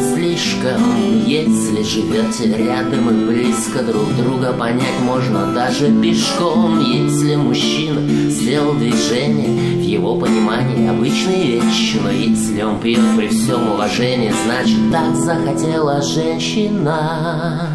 слишком. Если живете рядом и близко друг друга, понять можно даже пешком. Если мужчина сделал движение, в его понимании обычная вещь. Но если он пьет при всем уважении, значит так захотела женщина.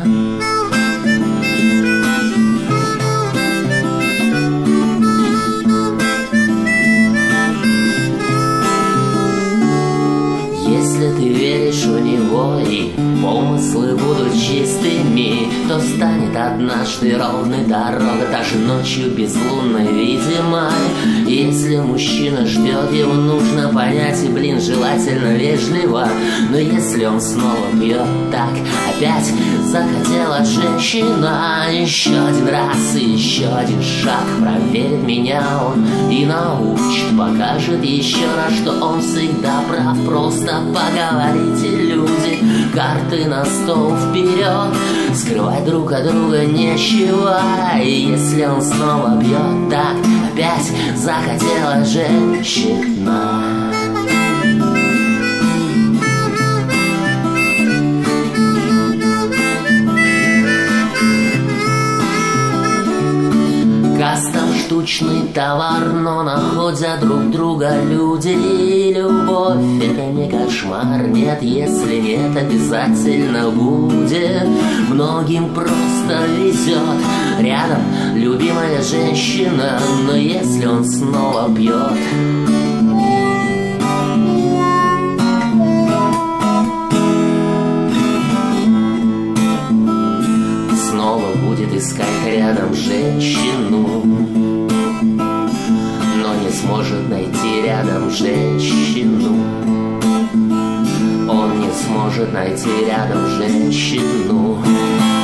Если ты веришь в него и помыслы будут чистыми, то станет однажды ровной дорога, даже ночью безлунной видимой. Если мужчина ждет, его нужно понять, и, блин, желательно вежливо. Но если он снова пьет, так опять захотела женщина. Еще один раз и еще один шаг, проверит меня он и научит, покажет еще раз, что он всегда прав. Просто поговорите, люди, карты на стол вперед, скрывать друг от друга нечего. И если он снова бьет, так опять захотела женщина. Кастом штучный товар, но находят друг друга люди. И любовь — это не кошмар, нет, если нет, обязательно будет. Многим просто везет, рядом любимая женщина. Но если он снова пьет, снова будет искать рядом женщину, но не сможет найти рядом женщину. Он не сможет найти рядом женщину.